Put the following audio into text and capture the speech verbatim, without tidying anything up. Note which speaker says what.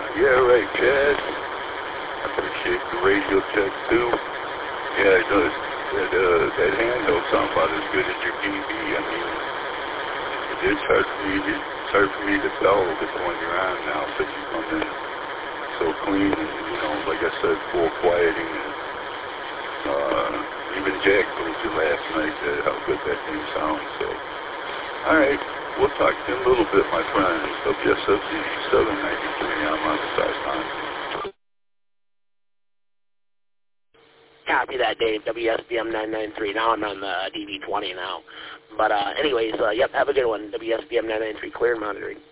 Speaker 1: Yeah, right, Chad. I appreciate the radio check, too. Yeah, it does. That, uh, that handheld sounds about as good as your T V. I mean, it's hard for me, it's hard for me to tell which one you're on now, so you come in so clean and, you know, like I said, full quieting. And, uh, even Jack told you last night that how good that thing sounds, so. All right, we'll talk to you in a little bit, my friend. W S F Z seven ninety-three, I'm on the side line.
Speaker 2: Copy that, Dave. W S B M nine ninety-three. Now I'm on the D V twenty now. But uh, anyways, uh, yep, have a good one. W S B M nine ninety-three, clear and monitoring.